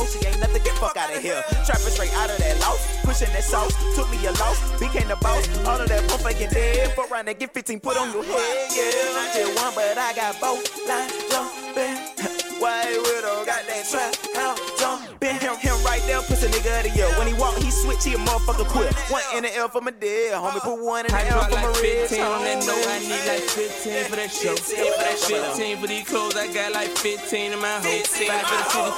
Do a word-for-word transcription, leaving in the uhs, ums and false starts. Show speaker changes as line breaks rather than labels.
She ain't nothing, get fuck out of here. Trapping straight out of that loss, pushing that sauce. Took me a loss, became the boss. All of that pump fucking dead. Fuck around and get fifteen put on your head. Yeah, I just one, but I got both. Line jumping. White Widow got that trap out jumping. Him, him right there, pussy nigga of the year. When he walk, he switch, he a motherfucker quit. One in the L for my dead, homie. Put one in the L for my red.
fifteen on that note, I need like fifteen for that show. fifteen for these clothes, I got like fifteen in my hoe. Five for the city.